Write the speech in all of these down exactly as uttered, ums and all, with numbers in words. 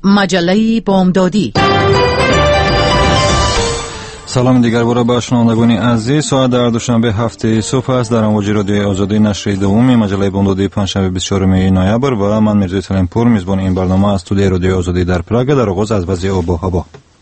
مجله بامدادی. سلام دیگر باره به شنوندگان عزیز. ساعت در دوشنبه هفته صبح است. در امواج رادیوی آزادی نشر دوم مجله بامدادی پنجشنبه بیست و چهارم نوامبر و من میرزا سلیمپور میزبان این برنامه از استودیوی رادیوی آزادی در پراگ. در آغاز از وضع آب و هوا.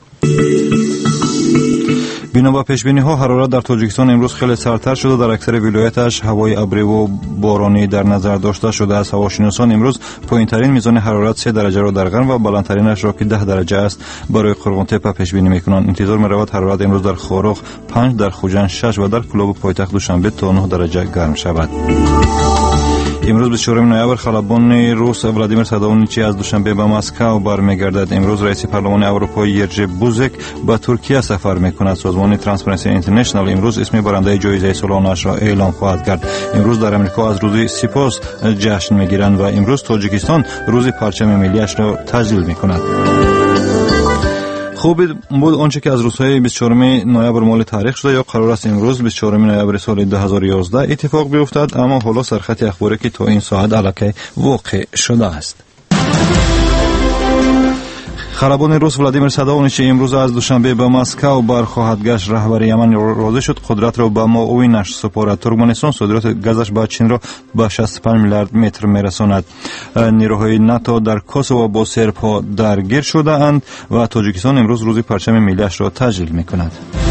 بنا به پیش‌بینی‌ها حرارت در تاجیکستان امروز خیلی سردتر شده. در اکثر ولایت‌اش هوای ابری و بارانی در نظر داشته شده است. هواشناسان امروز پایین‌ترین میزان حرارت سه درجه را در غرب و بلندترینش را که ده درجه است برای قرغان تپه پیش بینی می‌کنند. انتظار می‌رود حرارت امروز در خاروخ پنج، در خوجند شش و در کلوب پایتخت دوشنبه تا نه درجه گرم شود. امروز بیست و چهارم نوامبر خلبان روس ولادیمیر سادونیچی از دوشنبه به مسکو برمیگردد. امروز رئیس پارلمان اروپا یرجی بوزک به ترکیه سفر میکند. سازمان ترانسپرنسی اینترنشنال امروز اسم برنده جایزه سالانه‌اش را اعلام خواهد کرد. امروز در امریکا از روز سپاس جشن میگیرند و امروز تاجیکستان روز پرچم ملی‌اش را تجلیل میکند. خوب بود آنچه که از روزهای بیست و چهارم نوامبر مال تاریخ شده یا قرار است امروز بیست و چهارم نوامبر سال دو هزار و یازده اتفاق بیفتد، اما حالا سرخط اخباری که تا این ساعت علاقه واقع شده است. خلبان روس ولادیمیر سادونیچی امروز از دوشنبه به مسکو برخواهد گشت. رهبر یمن راضی شد قدرت را به معاونش سپارد. ترکمنستان صادرات گازش به چین را به شصت و پنج میلیارد متر میرساند. نیروهای ناتو در کوسوو با سرب‌ها درگیر شده اند و تاجیکستان امروز روز پرچم ملی‌اش را تجلیل می‌کند.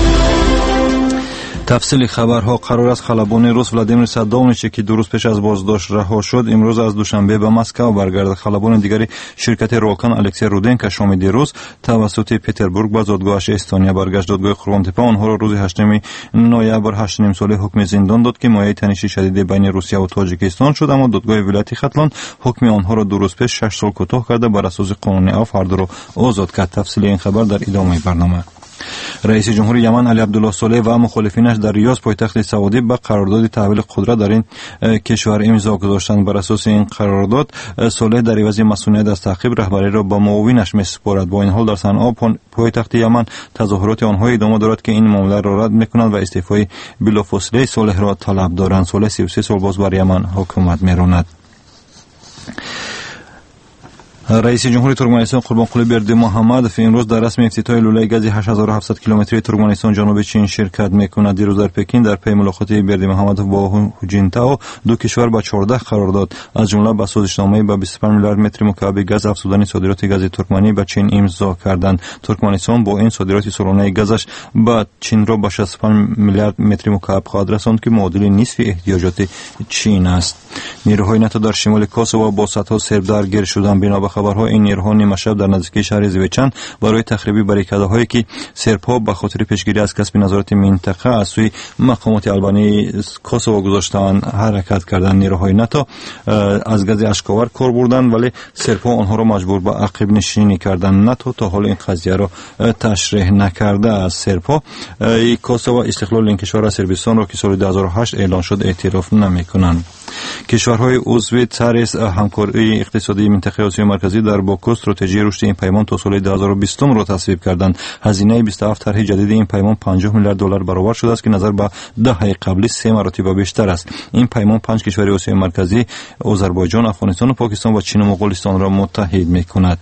تفصیل خبرها. قرار است خلبان روس ولادیمیر سادونیچی که دو روز پیش از بازداشت رها شد امروز از دوشنبه به مسکو برگردد. خلبان دیگری شرکت راکان الکسی رودنکا شام دیروز توسط پتربورگ به زادگاهش استونیا برگشت. دادگاه قرغان تپه آنها را روز هشتم نوامبر هشت و نیم ساله حکم زندان داد که مایه تنشی شدید بین روسیه و تاجیکستان شد، اما دادگاه ولایت ختلان حکم آنها را دو روز پیش شش سال کوتاه کرده بر اساس قانون عفو هر دو را آزاد کرد. تفصیل این خبر در ادامه برنامه. رئیس جمهور یمن علی عبدالله صالح و مخالفینش در ریاض پایتخت سعودی به قرارداد تحویل قدرت در این کشور امضا گذاشتند. بر اساس این قرارداد صالح در عوض مسئولیت از تعقیب رهبری را به معاونش می‌سپارد. با این حال در صنعا پایتخت یمن تظاهرات آنها ادامه دارد که این معامله را رد می‌کنند و استعفای بلافاصله صالح را طلب دارند. صالح سی و سه سال باز بر یمن حکومت می‌راند. رئیس جمهور ترکمنستان قربانقلی بردیمحمد امروز در رسم افتتاح لوله گاز هشت هزار و هفتصد کیلومتری ترکمنستان جنوب چین شرکت می‌کند. دیروز در پکین در پی ملاقات بردیمحمد با هو جینتائو دو کشور با چهارده قرارداد از جمله به سازشنامه به بیست و پنج میلیارد متر مکعب گاز افزودن صادرات گاز ترکمنی به چین امضا کردند. ترکمنستان با این صادرات سالانه گازش به چین را به شصت و پنج میلیارد متر مکعب خواهد رساند که معادل نصف احتیاجات چین است. نیروهای ناتو در شمال کوسوو با صدها سرب درگیر شدند. بنا به خبرها این نیروها نیمه شب در نزدیکی شهر زویچن برای تخریب باریکاده‌هایی که سرب‌ها به خاطر پیشگیری از کسب نظارت منطقه از سوی مقامات آلبانی کوسوو گذاشتند حرکت کردند. نیروهای ناتو از گاز اشکاور کار بردند ولی سرب‌ها آنها را مجبور به عقب نشینی کردند. ناتو تا حال این قضیه را تشریح نکرده است. سرب‌ها کوسوو استقلال این کشور از صربستان را که سال دو هزار و هشت اعلان شد اعتراف نمی‌کنند. کشورهای عضو تریس همکاری اقتصادی منطقه آسیا مرکزی در باکو استراتژی رشد این پیمان تا سال دو هزار و بیست را تصویب کردند. هزینه بیست و هفت طرح جدید این پیمان پنجاه میلیارد دلار برابر شده است که نظر به دهه قبلی سه مرتبه بیشتر است. این پیمان پنج کشور آسیا مرکزی آذربایجان، افغانستان و پاکستان و چین و مغولستان را متحد می‌کند.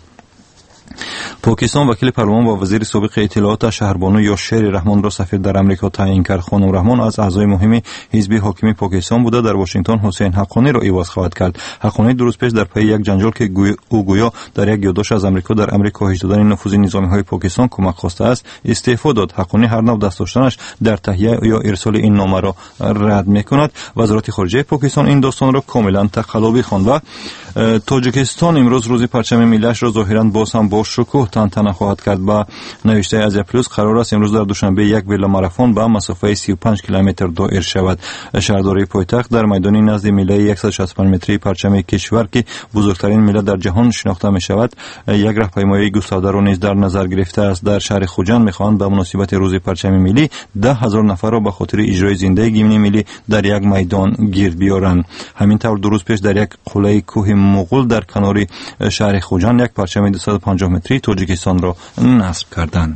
پاکستان وکیل پارلمان و وزیر سابق اطلاعات شهربانو یاشر رحمان را سفیر در امریکا تعیین کرد. خانم رحمان از اعضای مهم حزب حاکم پاکستان بوده. در واشنگتن حسین حقانی را عوض خواهد کرد. حقانی دو روز پیش در پی یک جنجال که او گویا در یک یادداشت از امریکا در امر کاهش دادن نفوذ نظامی‌های پاکستان کمک خواسته است استعفا داد. حقانی هر نوع دست داشتنش در تهیه یا ارسال این نامه را رد می‌کند. وزارت خارجه پاکستان این داستان را کاملا تقلبی خواند و تاجیکستان امروز روز پرچم ملی‌اش را ظاهراً باز هم با شکوه تنتنه خواهد کرد. با نوشته از پلوس قرار است امروز در دوشنبه یک ویلا ماراتون به مسافت سی و پنج کیلومتر دایر شود. شهرداری پایتخت در میدانی نزد میله صد و شصت و پنج متری پرچم کشور که بزرگترین میله در جهان شناخته می شود یک راهپیمایی گسترده را نیز در نظر گرفته است. در شهر خوجند می‌خواهند به مناسبت روز پرچم ملی ده هزار نفر را به خاطر اجرای زنده گیمن ملی در یک میدان گرد بیارند. همینطور دو روز پیش در یک قلعه کوه مغول در کنار شهر خوجند یک پرچم دویست و پنجاه متری تاجیکستان را نصب کردند.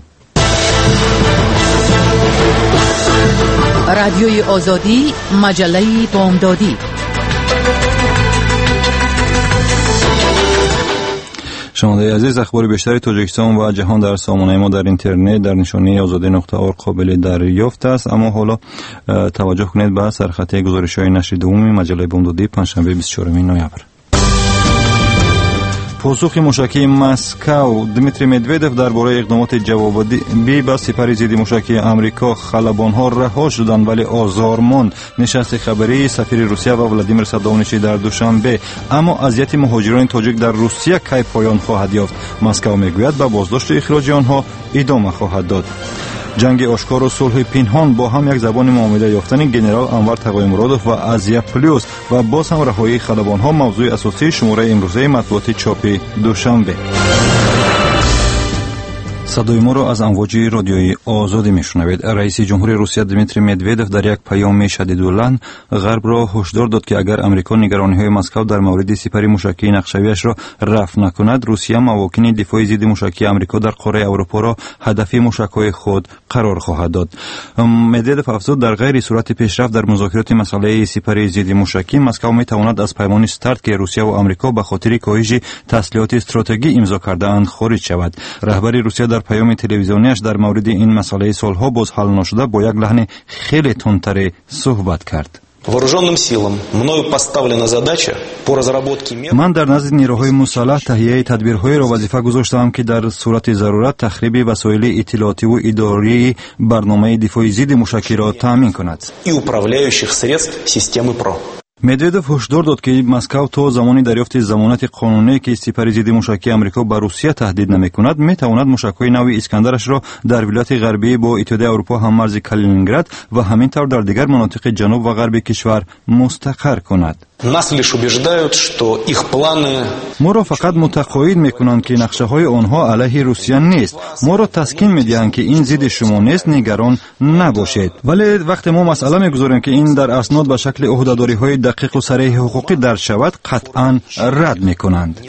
رادیوی آزادی، مجله بامدادی. شنوندگان عزیز، اخبار بیشتری تاجیکستان و جهان در سامانه ما در اینترنت در نشانی آزادی نقطه اور قابل دریافت است. اما حالا توجه کنید به سرخطی گزارش‌های نشر دوم مجله بامدادی پنجشنبه بیست و چهارم نوامبر. پاسخ موشکی مسکو. دمیتری مدودف درباره اقدامات جوابی به سپر ضد موشکی آمریکا. خلبان‌ها رها شدند ولی آزار ماند. نشست خبری سفیر روسیه و ولادیمیر سادونیچی در دوشنبه. اما اذیت مهاجران تاجیک در روسیه کی پایان خواهد یافت؟ مسکو میگوید به بازداشت اخراج آنها ادامه خواهد داد. جنگ آشکار و صلح پنهان با هم یک زبان معامله یافتن گنرال انور تقی‌مرادوف و آزیا پلیوس و باز هم رهایی خلبان‌ها موضوع اساسی شماره امروزه مطبوعات چاپی دوشنبه. صدای ما را از امواج رادیویی آزادی میشنوید. رئیس جمهور روسیه دمیتری مدودف در یک پیام شدیداللحن غرب را هشدار داد که اگر امریکا نگرانی‌های مسکو در مورد سپر موشکی نقشه‌ایش را رفع نکند، روسیه مواکین دفاعی ضد موشکی امریکا در قاره اروپا را هدف موشک‌های خود قرار خواهد داد. مدودف افزود در غیر صورت پیشرفت در مذاکرات مسئله سپر ضد موشکی، مسکو میتواند از پیمان استارت که روسیه و امریکا به خاطر کاهش تسلیحات استراتژیکی امضا کرده‌اند خارج شود. رهبر روسیه در پیام تلویزیونیش در مورد این مسئله سالها باز حل نشده با یک لحن خیلی تندتر صحبت کرد. من در نزد نیروهای مسلح تهیه تدبیرهای را وظیفه گذاشتم که در صورت ضرورت تخریب وسایل اطلاعاتی و اداری برنامه دفاعی ضد موشکی را تامین کند. مدودف هشدار داد که مسکو تا زمانی دریافت ضمانت قانونی که سپر ضد موشکی امریکا به روسیه تهدید نمی‌کند، می‌تواند موشک‌های نوع اسکندرش را در ولایت غربی با اتحادیه اروپا هم مرز کالینینگراد و همینطور در دیگر مناطق جنوب و غرب کشور مستقر کند. ما را فقط متقاعد میکنند که نقشه های آنها علیه روسیه نیست. ما را تسکین میدهند که این ضد شما نیست، نگران نباشید. ولی وقتی ما مسئله میگذاریم که این در اسناد به شکل عهده‌داری های دقیق و صریح حقوقی درج شود، قطعا رد میکنند.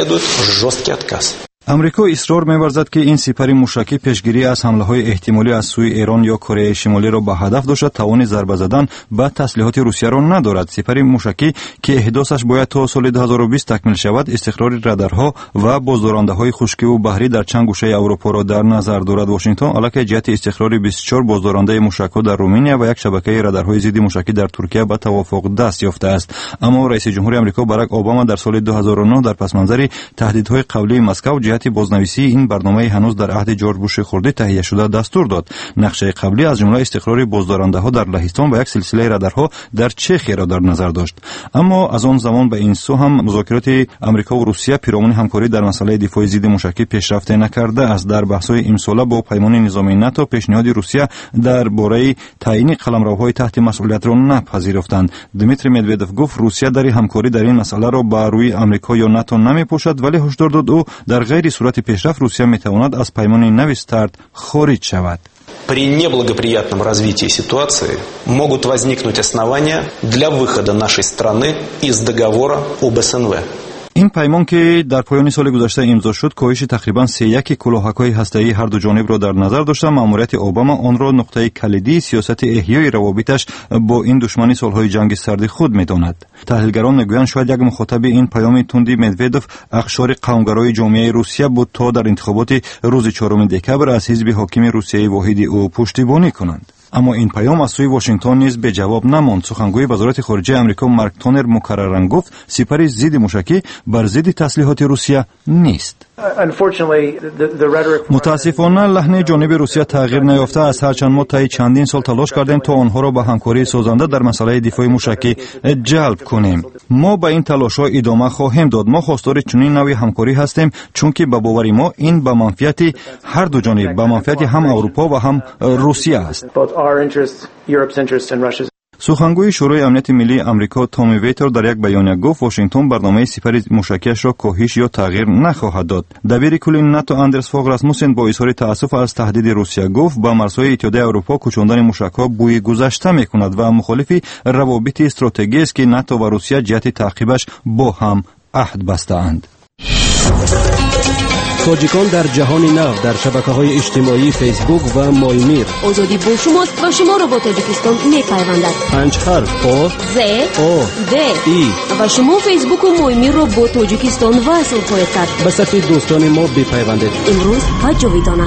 امریکا اصرار می‌ورزد که این سپر موشکی پیشگیری از حمله‌های احتمالی از سوی ایران یا کره شمالی را به هدف داشته توان ضربه زدن به تسلیحات روسیه را ندارد. سپر موشکی که احداثش باید تا سال دو هزار و بیست تکمیل شود، استقرار رادارها و بازدارنده‌های خشکی و بحری در چند گوشه اروپا را در نظر دارد. واشنگتن علیه جهت استقرار بیست و چهار بازدارنده موشک‌ها در رومانیا و یک شبکه رادارهای ضد موشکی در ترکیه به توافق دست یافته است. اما رئیس جمهور آمریکا باراک اوباما در سال دو هزار و نه در پس‌منظر تهدیدهای قبلی مسکو جهت بازنویسی این برنامه هنوز در عهد جورج بوش خورده تهیه شده دستور داد. نقشه قبلی از جمله استقرار بازدارنده‌ها در لهستان و یک سلسله رادارها در چخیا را در نظر داشت. اما از آن زمان به این سو هم مذاکرات آمریکا و روسیه پیرامون همکاری در مسئله دفاع ضد موشکی پیشرفت نکرده است. در بحث‌های امساله با پیمان نظامی ناتو پیشنهاد روسیه درباره تعیین قلمروهای تحت مسئولیت را نپذیرفتند. دمیتری مدودف گفت روسیه در همکاری در این مسئله را به روی آمریکا یا ناتو نمی‌پوشد، ولی هشدار داد او در غیر صورت پیشرفت روسیه میتواند از پیمان نو استارت خارج شود. При неблагоприятном развитии ситуации могут возникнуть основания для выхода нашей страны из договора об эс эн вэ. این پیمان که در پایان سال گذشته امضا شد، کاهش تقریباً سه یک کلاهک‌های هسته‌ای هر دو جانب را در نظر داشته. مأموریت اوباما آن را نقطه کلیدی سیاست احیای روابطش با این دشمن سالهای جنگ سرد خود می‌داند. تحلیلگران می‌گویند شاید یک مخاطب این پیام تندی مدودف اقشار قومگرای جامعه روسیه بود تا در انتخابات روز چهارم دکبر از حزب حاکم روسیه واحد او پشتیبانی کنند. اما این پیام از سوی واشنگتن نیز به جواب نماند. سخنگوی وزارت خارجه آمریکا مارک تونر مکرراً گفت سپر ضد موشکی بر ضد تسلیحات روسیه نیست. متاسفانه لحن جانب روسیه تغییر نیافته است، هرچند ما طی چندین سال تلاش کردیم تا آنها را به همکاری سازنده در مسئله دفاع موشکی جلب کنیم. ما به این تلاش‌ها ادامه خواهیم داد. ما خواستار چنین نوع همکاری هستیم چون که به باور ما این به منفعت هر دو جانب، به منفعت هم اروپا و هم روسیه است. سخنگوی شورای امنیت ملی آمریکا تامی ویتر در یک بیانیه گفت واشنگتن برنامه سپر موشکیش را کاهش یا تغییر نخواهد داد. دبیر کل ناتو اندرس فوگ راسموسن با اظهار تأسف از تهدید روسیه گفت با مرزهای اتحادیه اروپا کوچاندن موشک‌ها بوی گذشته می‌کند و مخالف روابط استراتژیکی است که ناتو و روسیه جهت تعقیبش با هم عهد بسته‌اند. تاجیکان در جهان نو در شبکه‌های اجتماعی فیسبوک و مایمیر. آزادی با شماست و شما را با تاجیکستان می‌پیوندد. پنج حرف آ ز او د ای و شما فیسبوک و مایمیر را با تاجیکستان وصل خواهید کرد. به صفحه دوستان ما بپیوندید. امروز تا جاویدانه.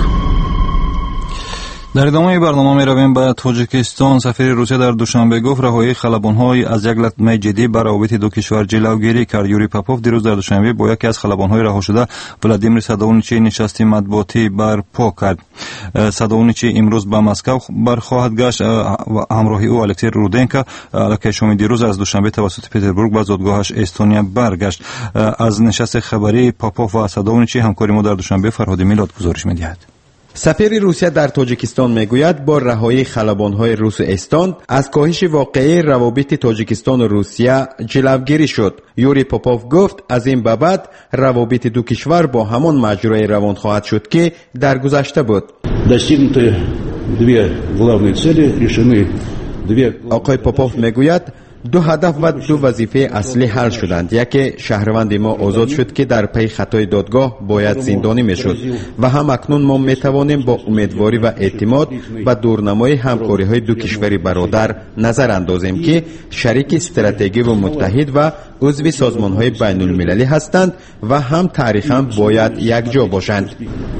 در ادامه برنامه می رویم به تاجیکستان. سفیر روسیه در دوشنبه گفت رهایی خلبان‌های از یک لطمه جدی بر روابط دو کشور جلوگیری کرد. یوری پاپوف دیروز در دوشنبه با یکی از خلبان‌های رها شده ولادیمیر سادونیچی نشستی مطبوعاتی برپا کرد. سادونیچی امروز به مسکو برخواهد گشت و همراهی او الکسی رودنکا که شام دیروز از دوشنبه توسط پترزبورگ به زادگاهش استونیا برگشت. از نشست خبری پاپوف و سادونیچی همکاری ما در دوشنبه فرهاد میلاد گزارش می‌دهد. سفیر روسیه در تاجیکستان میگوید با رهایی خلبان‌های روس استان از کاهش واقعی روابط تاجیکستان و روسیه جلوگیری شد. یوری پاپوف گفت از این به بعد روابط دو کشور با همان مجرای روان خواهد شد که در گذشته بود. آقای پاپوف میگوید دو هدف و دو وظیفه اصلی حل شدند. یکی شهروند ما آزاد شد که در پی خطای دادگاه باید زندانی میشد و هم اکنون ما میتوانیم با امیدواری و اعتماد به دورنمای همکاری های دو کشور برادر نظر اندازیم که شریک استراتژی و متحد و عضو سازمان های بین المللی هستند و هم تاریخاً باید یک جا باشند.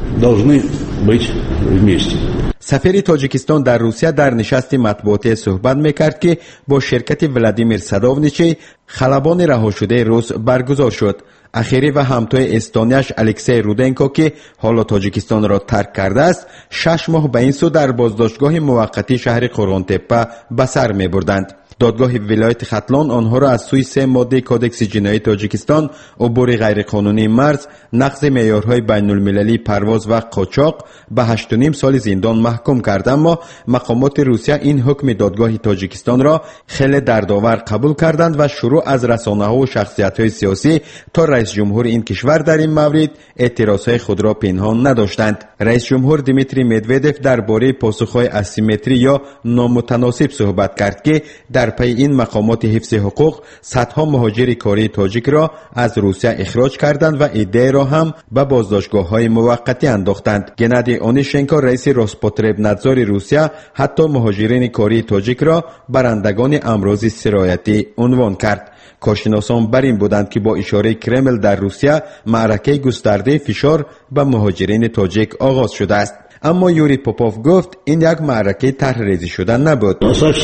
سفیر تاجیکستان در روسیه در نشست مطبوعاتی صحبت میکرد که با شرکت ولادیمیر سادونیچی خلبان رها شده روس برگزار شد. اخیری و همتای استونیاش الکسی رودنکو که حالا تاجیکستان را ترک کرده است شش ماه به این سو در بازداشتگاه موقتی شهر قرغن‌تپه به سر میبردند. دادگاه ولایت ختلان آنها را از سوی سه ماده کودکس جنایی تاجیکستان عبور غیرقانونی مرز، نقض معیارهای بین المللی پرواز و قاچاق به هشت و نیم سال زندان محکوم کرد. اما مقامات روسیه این حکم دادگاه تاجیکستان را خیلی دردآور قبول کردند و شروع از رسانه‌ها و شخصیت‌های سیاسی تا رئیس جمهور این کشور در این مورد اعتراضهای خود را پنهان نداشتند. رئیس جمهور دیمیتری مدودف درباره پاسخ‌های اسیمتری یا نامتناسب صحبت کرد که در پی این مقامات حفظ حقوق صدها مهاجر کاری تاجیک را از روسیه اخراج کردند و عده را هم به بازداشتگاه‌های موقتی انداختند. گنادی اونیشنکو رئیس روسپوتربنادزور روسیه حتی مهاجرین کاری تاجیک را برندگان امراض سرایتی عنوان کرد. کارشناسان بر این بودند که با اشاره کرمل در روسیه معرکه گسترده فشار به مهاجرین تاجیک آغاز شده است. اما یوری پاپوف گفت این یک معرکه طرح‌ریزی شده نبود.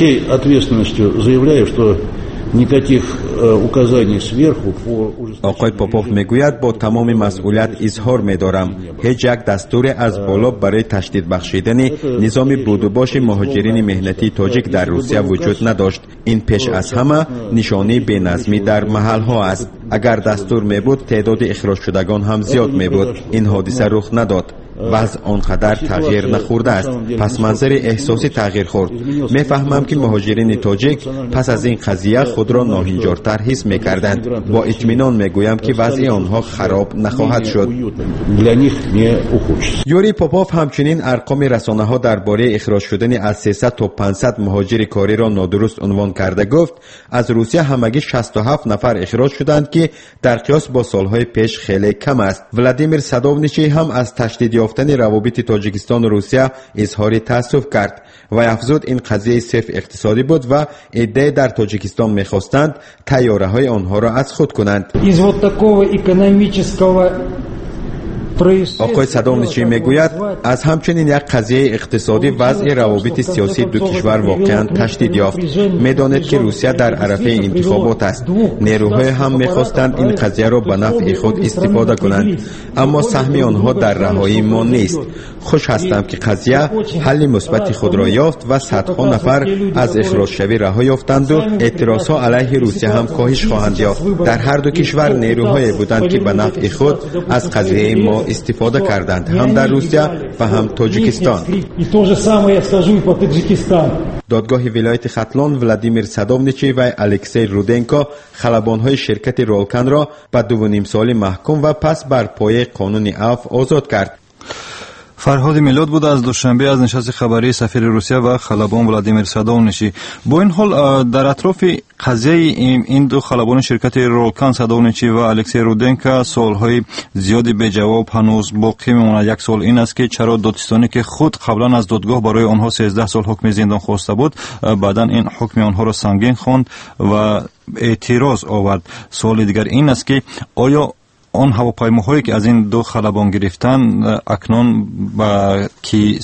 آقای پاپوف میگوید با تمام مسئولیت اظهار می‌دارم هیچ یک دستور از بالا برای تشدید بخشیدن نظام بود و باش مهاجرین مهنتی تاجیک در روسیه وجود نداشت. این پیش از همه نشانه بی‌نظمی در محل‌ها است. اگر دستور می‌بود تعداد اخراج شدگان هم زیاد می‌بود. این حادثه رخ نداد. وضع آنقدر تغییر نخورده است. پس منظر احساسی تغییر خورد. میفهمم که مهاجرین تاجیک پس از این قضیه خود را ناهنجارتر حس میکردند. با اطمینان میگویم که وضع آنها خراب نخواهد شد. یوری پاپوف همچنین ارقام رسانه ها درباره اخراج شدن از سیصد تا پانصد مهاجر کاری را نادرست عنوان کرده گفت از روسیه همگی شصت و هفت نفر اخراج شدند که در قیاس با سالهای پیش خیلی کم است. ولادیمیر سادونیچی هم از تشدید یافتن روابط تاجیکستان و روسیه اظهار تأسف کرد و افزود این قضیه صرف اقتصادی بود و عده در تاجیکستان می‌خواستند طیاره‌های آنها را از خود کنند. آقای سادونیچی میگوید از همچنین یک قضیه اقتصادی وضع روابط سیاسی دو کشور واقعا تشدید یافت. میدانید که روسیه در عرصه انتخابات است. نیروهای هم میخواستند این قضیه را به نفع خود استفاده کنند، اما سهم آنها در رهایی ما نیست. خوش هستم که قضیه حل مثبت خود را یافت و صدها نفر از اخراج شوی رها یافتند و اعتراضها علیه روسیه هم کاهش خواهند یافت. در هر دو کشور نیروهایی بودند که به نفع خود از قضیه ما استفاده کردند، هم در روسیه و هم تاجیکستان. دادگاه ولایت ختلان ولادیمیر سادونیچی و الکسی رودنکو خلبان‌های شرکت رولکن را به دو و نیم سال محکوم و پس بر پایه قانون عفو آزاد کرد. فرهاد میلاد بود از دوشنبه از نشست خبری سفیر روسیه و خلبان ولادیمیر سادونیچی. با این حال در اطراف قضیه این دو خلبان شرکت رولکان سادونیچی و الکسی رودنکا سوالهای زیادی به جواب هنوز باقی میماند. یک سوال این است که چرا دادستانی که خود قبلا از دادگاه برای آنها سیزده سال حکم زندان خواسته بود بعداً این حکم آنها را سنگین خواند و اعتراض آورد. سوال دیگر این است که آیا آن هواپیماهایی که از این دو خلبان گرفتن اکنون با کی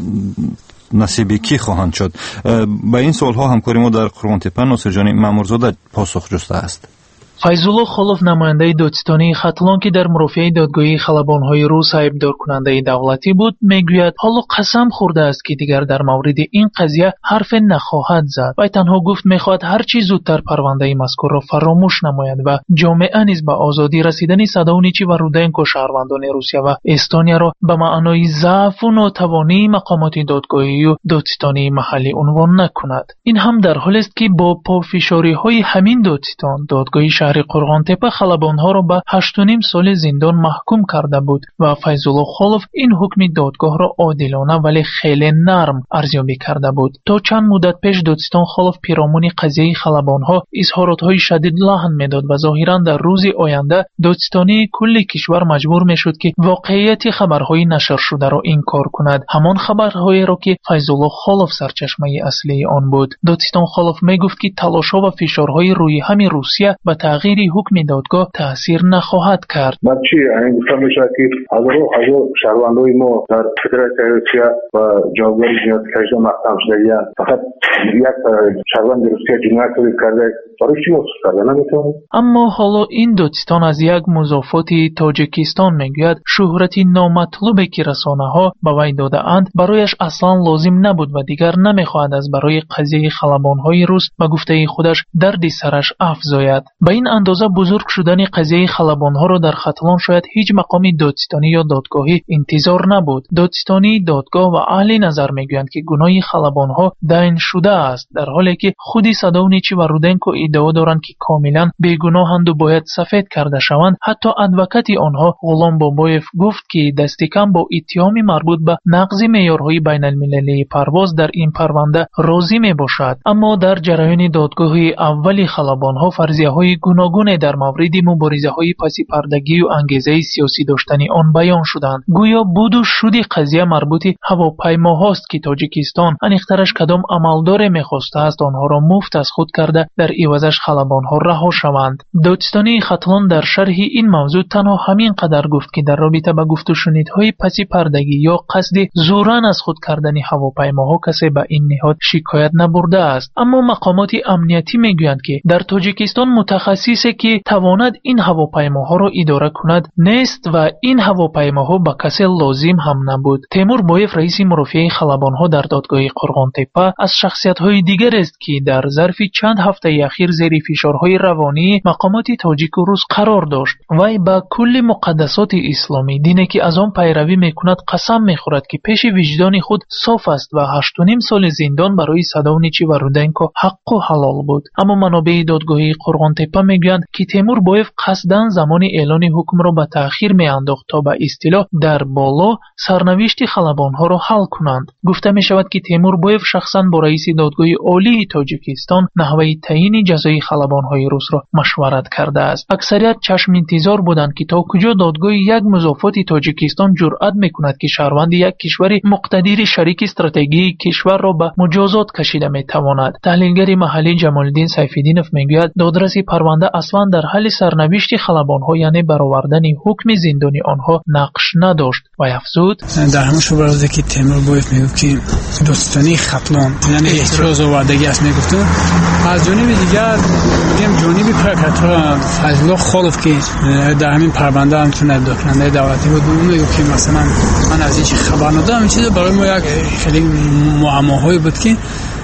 نصیب کی خواهند شد؟ به این سوال ها همکاری ما در قرغانتپه ناصر جانی مامورزاده پاسخ جسته است. فیض‌الله خولوف نماینده دادستانی ختلان که در مرافعه دادگاهی خلبان‌های روس ایبدار کننده دولتی بود میگوید حالا قسم خورده است که دیگر در مورد این قضیه حرف نخواهد زد. و تنها گفت میخواهد هر چی زودتر پرونده مذکور را فراموش نماید و جامعه نیز به آزادی رسیدن سادونیچی و رودنکو شهروندان روسیه و استونیا را به معنای ضعف و ناتوانی مقامات دادگاهی و دادستانی محلی عنوان نکند. این هم در حالی است که با پافشاری‌های همین دادستان دادگاهی شهر قرغانتپه خلبانها را به هشت و نیم سال زندان محکوم کرده بود و فیض‌الله خولوف این حکم دادگاه را عادلانه ولی خیلی نرم ارزیابی کرده بود. تا چند مدت پیش دادستان خولوف پیرامون قضیه خلبانها اظهارات‌های شدید لحن میداد و ظاهراً در روز آینده دادستانی کل کشور مجبور میشد که واقعیت خبرهای نشر شده را انکار کند، همان خبرهایی را که فیض‌الله خولوف سرچشمه اصلی آن بود. دادستان خولوف میگفت که تلاش‌ها و فشارهای روی همین روسیه به تغییر حکم دادگاه تأثیر نخواهد کرد. من چی این گفتم میشه که هزارو هزار شهروندای ما در فدراسیون روسیه و جایگاه جنایت کشی محکوم شده، فقط یک شهروند روسیه جنایت کرده برای چی محکوم کرده نمیتونه. اما حالا این دادستان از یک مضافات تاجیکستان میگوید شهرتی نامطلوبی که رسانه‌ها به وی داده‌اند برایش اصلا لازم نبود و دیگر نمیخواهد از برای قضیه خلبان‌های روس به گفته خودش درد سرش افزاید. به این اندازه بزرگ شدن قضیه خلبان‌ها را در ختلان شاید هیچ مقامی دادستانی یا دادگاهی انتظار نبود. دادستانی، دادگاه و اهل نظر میگویند که گناه خلبان‌ها داین شده است، در حالی که خودی سادونیچی و رودنکو ادعا دارند که کاملا بیگناهند و باید سفید کرده شوند. حتی ادوکات آنها غلام بابایف گفت که دست کم با اتهام مربوط به نقض معیارهای بین‌المللی پرواز در این پرونده راضی میباشد. اما در جریان دادگاهی اولی خلبان‌ها فرضیه‌های گوناگون در مورد مبارزه‌های پس پردگی و انگیزه سیاسی داشتن آن بیان شدند. گویا بود و شد قضیه مربوط هواپیماهاست که تاجیکستان انیخترش کدام عملدار می‌خواسته است آنها را مفت از خود کرده در عوضش خلبان‌ها رها شوند. دادستانی ختلان در شرح این موضوع تنها همین قدر گفت که در رابطه با گفت و شنیدهای پس پردگی یا قصد زورن از خود کردن هواپیماها کسی به این نهاد شکایت نبرده است. اما مقامات امنیتی میگویند که در تاجیکستان متخصصی که تواند این هواپیماها را اداره کند نیست و این هواپیماها به کسی لازم هم نبود. تیمور بایف رئیس مرافعه خلبانها در دادگاه قرغانتپه از شخصیت‌های دیگر است که در ظرف چند هفته اخیر زیر فشارهای روانی مقامات تاجیک و روس قرار داشت. وی با کل مقدسات اسلامی دینی که از آن پیروی میکند قسم میخورد که پیش وجدان خود صاف است و هشت و نیم سال زندان برای سادونیچی و رودنکو حق و حلال بود. اما منابع دادگاهی قرغانتپه میگویند که تیمور بایف قصداً زمان اعلان حکم را به تأخیر میانداخت تا به اصطلاح در بالا سرنوشت خلبانها را حل کنند. گفته می شود که تیمور بایف شخصاً با رئیس دادگاه عالی تاجیکستان نحوه تعیین جزای خلبانهای روس را مشورت کرده است. اکثریت چشم انتظار بودند که تا کجا دادگاه یک مضافات تاجیکستان جرأت میکند که شهروند یک کشور مقتدر شریک استراتژی کشور را به مجازات کشیده میتواند. تحلیلگر محلی جمال‌الدین سیف‌الدینوف میگوید دادرسی پرونده اصلا در حل سرنوشت خلبانها یعنی برآوردن حکم زندانی آنها نقش نداشت و افزود در همون شبرازی که تیمور بایف میگفت که دادستانی ختلان یعنی اعتراض آوردگی است میگفت، از جانب دیگر میگم جانب پرکاتور فیض‌الله خولوف که در همین پرونده هم تونه دادکننده دولتی بود اون میگفت که مثلا من از هیچ خبر ندارم. این چیز برای ما یک خیلی معماهایی بود که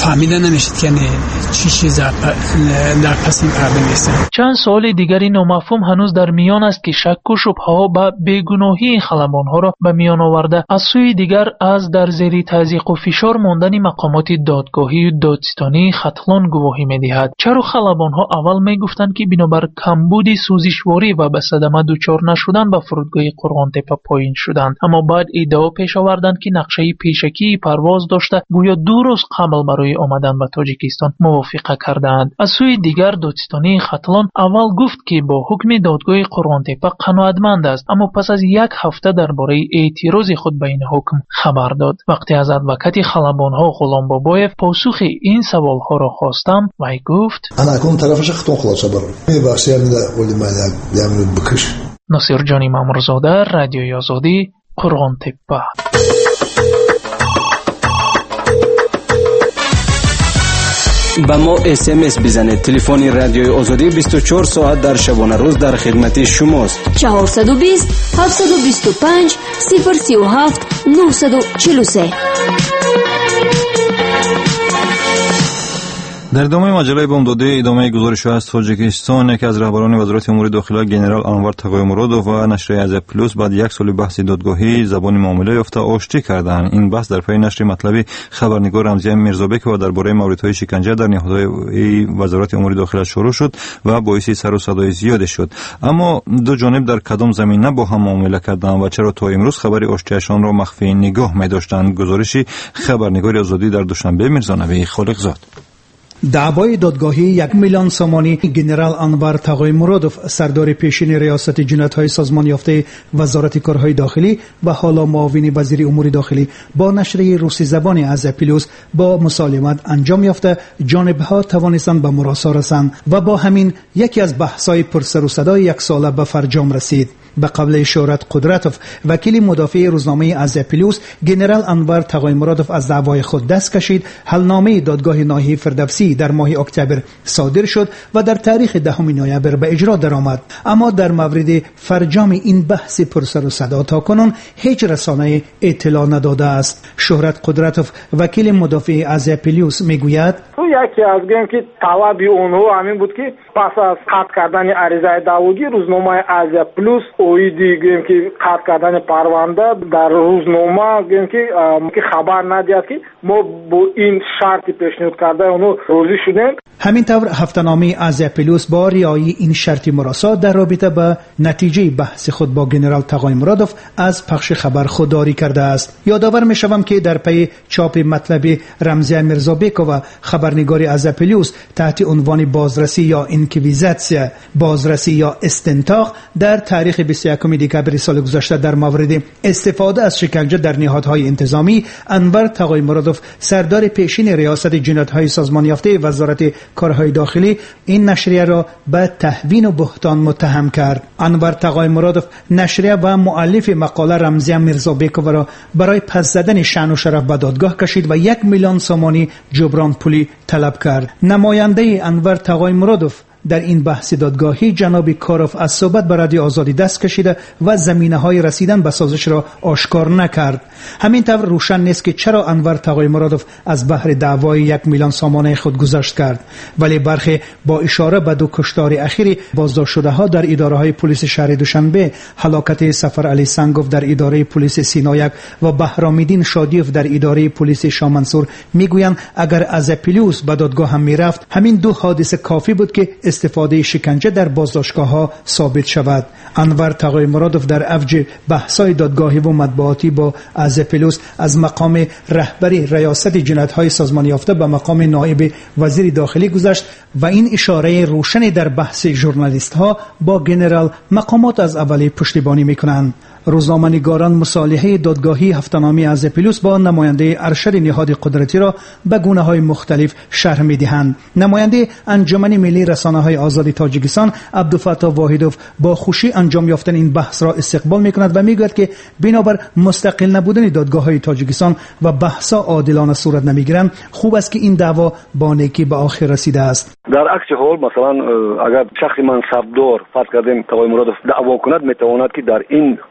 فهمیده نمیشد که چی چیز در پس این پرده میست. چند سوال دیگری نامفهوم هنوز در میان است که شک و شبهه‌ها به بیگناهی خلبان‌ها را به میان آورده. از سوی دیگر از در زیر تضییق و فشار ماندن مقامات دادگاهی و دادستانی ختلان گواهی می‌دهد. چرا خلبان‌ها اول می‌گفتند که بنابر کمبود سوزشواری و به صدمه دچار نشدن به فرودگاه قرغان تپه پایین شدند، اما بعد ادعا پیش آوردند که نقشه پیشکی پرواز داشته گویا دو روز قبل برای آمدن به تاجیکستان موافقه کردند. از سوی دیگر دادستانی ختلان اول گفت که با حکم دادگاه قرغان تپه قناعتمند است، اما پس از یک هفته درباره اعتراض خود به این حکم خبر داد. وقتی از ادوکات خلبان‌ها غلام بابایف پاسخ این سوال‌ها را خواستم، وی گفت انا اكون طرفش خطون خلاص صبر میباسی میده ولی ما یامن بکش. ناصر جانی مامورزاده، رادیوی آزادی، قرغان تپه. با ما اس ام اس بزنید. تلفن رادیوی آزادی بیست و چهار ساعت در شبانه روز در خدمت شماست. چهارصد و بیست هفتصد و بیست و پنج صفر سی و هفت نهصد و چهل و سه. در ادامه مجله بامداده ادامه گزارش از تاجیکستان، یکی از رهبران وزارت امور داخله گنرال انور تقایمرادوف و نشریه از پلوس بعد یک سال بحث دادگاهی زبان معامله یافته آشتی کردند. این بحث در پی نشر مطلبی خبرنگار رمزی میرزابک و درباره موردهای شکنجه در نهادهای وزارت امور داخله شروع شد و باعث سر و صدای زیادی شد. اما دو جانب در کدام زمینه با هم معامله کردند و چرا تا امروز خبر آشتیشان را مخفی نگاه می‌داشتند؟ گزارشی خبرنگار آزادی در دوشنبه میرزانوی خالقزاد. دعوای دادگاهی یک میلیون سامانی گنرال انور تقایمرادوف سردار پیشین ریاست جنایت‌های سازمان یافته وزارت کارهای داخلی و حالا معاون وزیر امور داخلی با نشریه روسی زبانی از پلوس با مسالمت انجام یافته، جانب‌ها توانستند به مراسا رسند و با همین یکی از بحث‌های پرسر و صدای یک ساله به فرجام رسید. به قبل شهرت قدرتوف وکیل مدافع روزنامه از پلوس گنرال انور تقایمرادوف از دعوای خود دست کشید. حلنامه دادگاه ناحیه فردوسی در ماه اکتبر صادر شد و در تاریخ دهم نوامبر به اجرا درآمد. اما در مورد فرجام این بحث پرسر و صدا تا کنون هیچ رسانه اطلاع نداده است. شهرت قدرتوف وکیل مدافع از پلوس میگوید یکی از گیم که طلب اونها همین بود که پس از قطع کردن عریضه دعوایی روزنامه از پلوس اویدی گیم که قطع کردن پرونده در روزنامه گیم که خبر ندید که ما با این شرطی پیشنهاد کرده اونو روزی شدیم. همین طور هفته‌نامه از پلوس با رعایت این شرط مراسا در رابطه با نتیجه بحث خود با گنرال تقایمرادوف از پخش خبر خودداری کرده است. یادآور می‌شوم که در پی چاپ مطلب رمزی میرزابک و خبرنگاری از پلوس تحت عنوان بازرسی یا انکویزیسیا، بازرسی یا استنتاق در تاریخ بیست و یکم دکامبر سال گذشته در مورد استفاده از شکنجه در نهادهای انتظامی، انور تقایمرادوف سردار پیشین ریاست جنایت‌های سازمان یافته وزارت کارهای داخلی این نشریه را به تهوین و بهتان متهم کرد. انور تقایمرادوف نشریه و مؤلف مقاله رمزی میرزابک را برای پس زدن شأن و شرف به دادگاه کشید و یک میلیون سامانی جبران پولی طلب کرد. نماینده انور تقایمرادوف در این بحث دادگاهی جناب کاروف از صحبت به رادیو آزادی دست کشیده و زمینه‌های رسیدن به سازش را آشکار نکرد. همین طور روشن نیست که چرا انور تقایمرادوف از بحر دعوای یک میلیون سامانه خود گذشت کرد، ولی برخی با اشاره به دو کشتار اخیر بازداشت شده ها در اداره‌های پلیس شهر دوشنبه، هلاکت سفر علی سنگوف در اداره پلیس سینایک و بهرامیدین شادیوف در اداره پلیس شامنصور میگویند اگر از پلیس به دادگاه هم میرفت همین دو حادثه کافی بود که استفاده شکنجه در بازداشتگاه‌ها ثابت شود. انور تقایمرادوف در اوج بحث‌های دادگاهی و مطبوعاتی با از پلوس از مقام رهبری ریاست جنایت‌های سازمان یافته به مقام نایب وزیر داخلی گذشت و این اشاره روشن در بحث ژورنالیست‌ها با گنرال مقامات از اولی پشتیبانی می‌کنند. روزنامه‌نگاران مصالحه دادگاهی هفته‌نامه از پلوس با نماینده ارشد نهاد قدرتی را به گونه‌های مختلف شرح می‌دهند. نماینده انجمن ملی رسانه‌های آزاد تاجیکستان عبدالفتاح واحدوف با خوشی انجام یافتن این بحث را استقبال می‌کند و می‌گوید که بنابر مستقل نبودن دادگاه‌های تاجیکستان و بحث‌ها عادلانه صورت نمی‌گیرند، خوب است که این دعوا با نیکی به آخر رسیده است. در عکس حال مثلا اگر شخص منصبدار فرض کردیم تقایمرادوف دعوا کند می‌تواند که در این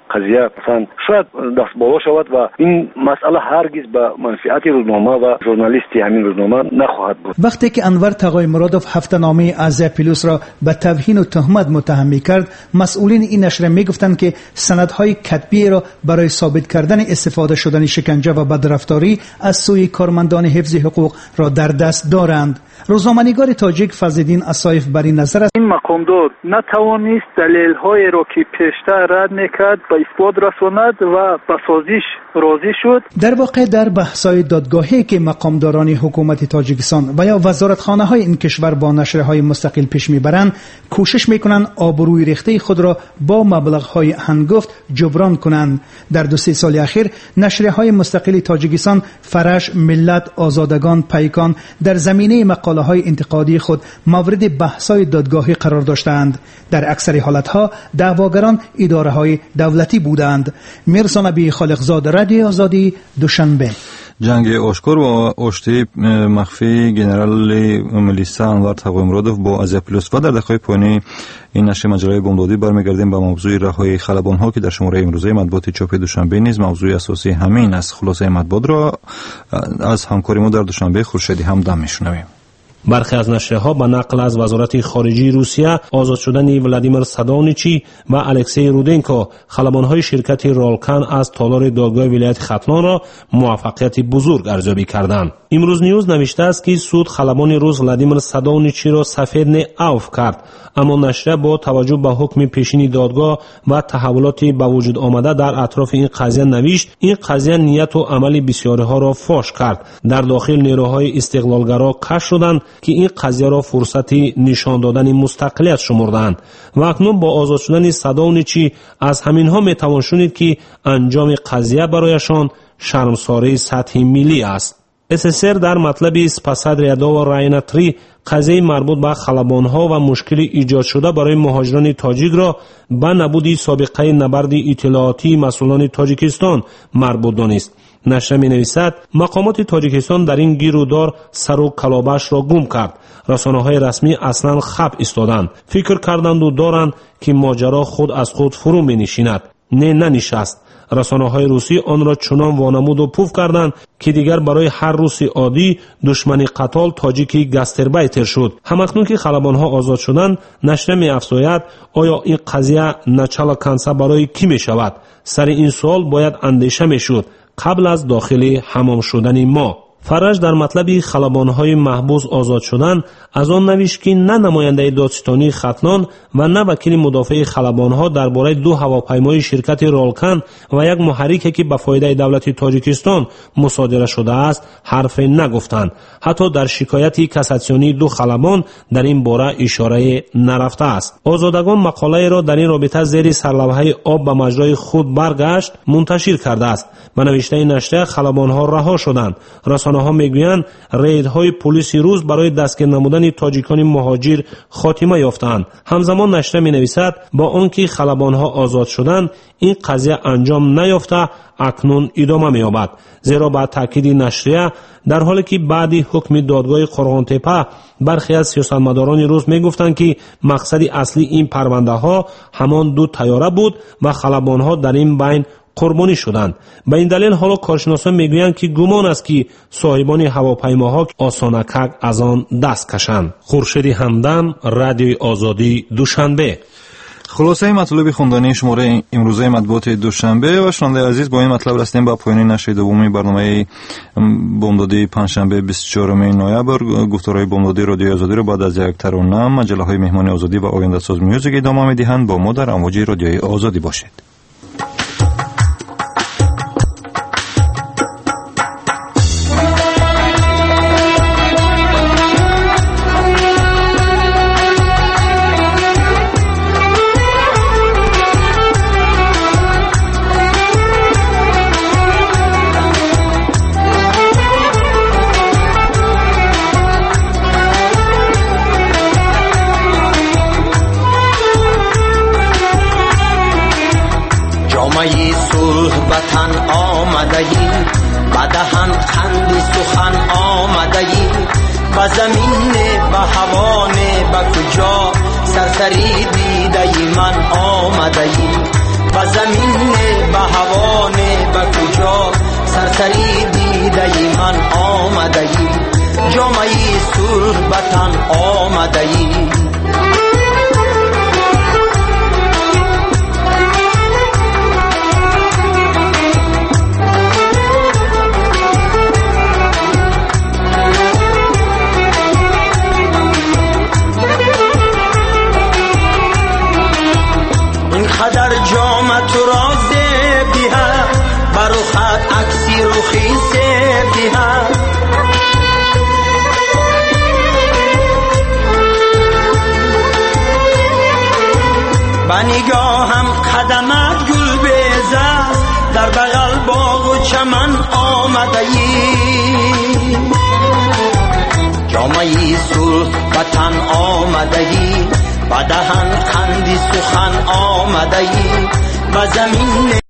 قضیه مثلا شاید دست بالا شود و این مسئله هرگز به منفعت روزنامه و ژورنالیستی همین روزنامه نخواهد بود. وقتی که انور تقای مرادوف هفته‌نامه آزیا پلوس را به توهین و تهمت متهم می‌کرد، مسئولین این نشر می‌گفتند که سندهای کتبی را برای ثابت کردن استفاده شدن شکنجه و بدرفتاری از سوی کارمندان حفظ حقوق را در دست دارند. روزنامه‌نگار تاجیک فضل‌الدین اسایف بر این نظر است: این مقامدار نتوانست دلیل‌های را که پیشتر رد می‌کرد به اثبات رساند و به سازش راضی شد. در واقع در بحث‌های دادگاهی که مقامداران حکومت تاجیکستان و یا وزارتخانه‌های این کشور با نشرهای مستقل پیش می‌برند، کوشش می‌کنند آبروی ریخته خود را با مبلغ‌های هنگفت جبران کنند. در دو سه سال اخیر نشرهای مستقل تاجیکستان فرش، ملت، آزادگان، پیکان در زمینه مقاله‌های انتقادی خود مورد بحث‌های دادگاهی قرار داشتند. در اکثر حالت‌ها دعواگران اداره‌های دولتی بودند. میرزا نبی خالقزاد، رادیو آزادی، دوشنبه. جنگ آشکار و آشتی مخفی گنرال ملیسا انور تقای مرادوف با آزیا پلوس. و در دقایق پایانی این نشر مجله بامدادی برمیگردیم به موضوع رهایی خلبان‌ها که در شماره امروزه مطبوعات چاپ دوشنبه نیز موضوع اساسی همین است. خلاصه مطبوعات را از همکار ما در دوشنبه خورشیدی همدم میشنویم. برخی از نشریه‌ها به نقل از وزارت خارجه روسیه آزاد شدن ولادیمیر سادونیچی و الکسی رودنکو خلبان‌های شرکت رالکن از تالار دادگاه ولایت ختلان را موفقیت بزرگ ارزیابی کردند. امروز نیوز نوشته است که سود خلبان روس ولادیمیر سادونیچی را سفید عفو کرد، اما نشریه با توجه به حکم پیشین دادگاه و تحولاتی به وجود آمده در اطراف این قضیه نوشت این قضیه نیت و عمل بسیاری‌ها را فاش کرد. در داخل نیروهای استقلالگرا کشف شدند که این قضیه را فرصتی نشان دادن مستقلیت شمردند و اکنون با آزاد شدن سادونیچی از همینها میتوان شنید که انجام قضیه برایشان شرمساری سطحی ملی است. اس اس ار در مطلب سپاسد ریادا و رایناتری قضیه مربوط به خلبان‌ها و مشکل ایجاد شده برای مهاجران تاجیک را به نبود سابقه نبرد اطلاعاتی مسئولان تاجیکستان مربوط دانست. نشر می نویسد مقامات تاجیکستان در این گیرودار سر و کلابش را گم کرد. رسانه‌های رسمی اصلا خب ایستادند، فکر کردند و دارند که ماجرا خود از خود فرو می نشیند. نه ننشست. رسانه‌های روسی آن را چنان وانمود و پوف کردند که دیگر برای هر روسی عادی دشمن قتال تاجیکی گاستربایتر شد. همکنون که خلبان‌ها آزاد شدند، نشر می‌افزاید آیا این قضیه نچالا کنسا برای کی می‌شود؟ سر این سوال باید اندیشه می‌شد قبل از داخل حمام شدن ما. فرج در مطلب خلبان‌های محبوس آزاد شدن از آن نوشت که نه نماینده دادستانی ختلان و نه وکیل مدافع خلبان‌ها درباره دو هواپیمای شرکت رالکن و یک محرک که به فایده دولت تاجیکستان مصادره شده است حرف نگفتند. حتی در شکایت کاساسیونی دو خلبان در این باره اشاره نرفته است. آزادگان مقاله را در این رابطه زیر سرلوحه آب به مجرای خود برگشت منتشر کرده است. به نوشته نشریه خلبان‌ها رها شدند. ها میگویند ریدهای پلیس روس برای دستگیر نمودن تاجیکان مهاجر خاتمه یافتند. همزمان نشریه می نویسد با آنکه خلبانها آزاد شدند این قضیه انجام نیافته اکنون ادامه می‌یابد. زیرا با تاکید نشریه در حالی که بعدی حکم دادگاه قرغان‌تپه برخی از سیاستمداران روس میگفتند که مقصد اصلی این پرونده ها همان دو طیاره بود و خلبانها در این بین قربانی شدند. به این دلیل حالا کارشناسان میگویند که گمان است که صاحبان هواپیماها آسانکک از آن دست کشند. خورشید همدم، رادیو آزادی، دوشنبه. خلاصه مطلب خوندنی شماره امروزه مطبوعات دوشنبه و شنونده عزیز با این مطلب رسیدیم به پایان نشر دوم برنامه بامدادی پنجشنبه بیست و چهارم نوامبر. گفتارهای بامدادی رادیو آزادی را بعد از یک ترانه مجله های مهمان آزادی و آینده ساز میوزیک ادامه میدهند. با ما در امواج رادیوی آزادی باشید. زمین به هوانه به کجا سرسری دیده من آمده ای، به به زمین به هوان به کجا سرسری دیده من آمده ای جامعه سرخ به تن آمده ای قدر جام تو را زیبی ها برو خط عکسی روخی زیبی ها با نگاهم قدمت گل بیزه در بغل باغ و چمن آمده ای جامعه صلح وطن آمده ای با دهن خندی سخن آمده ای و زمین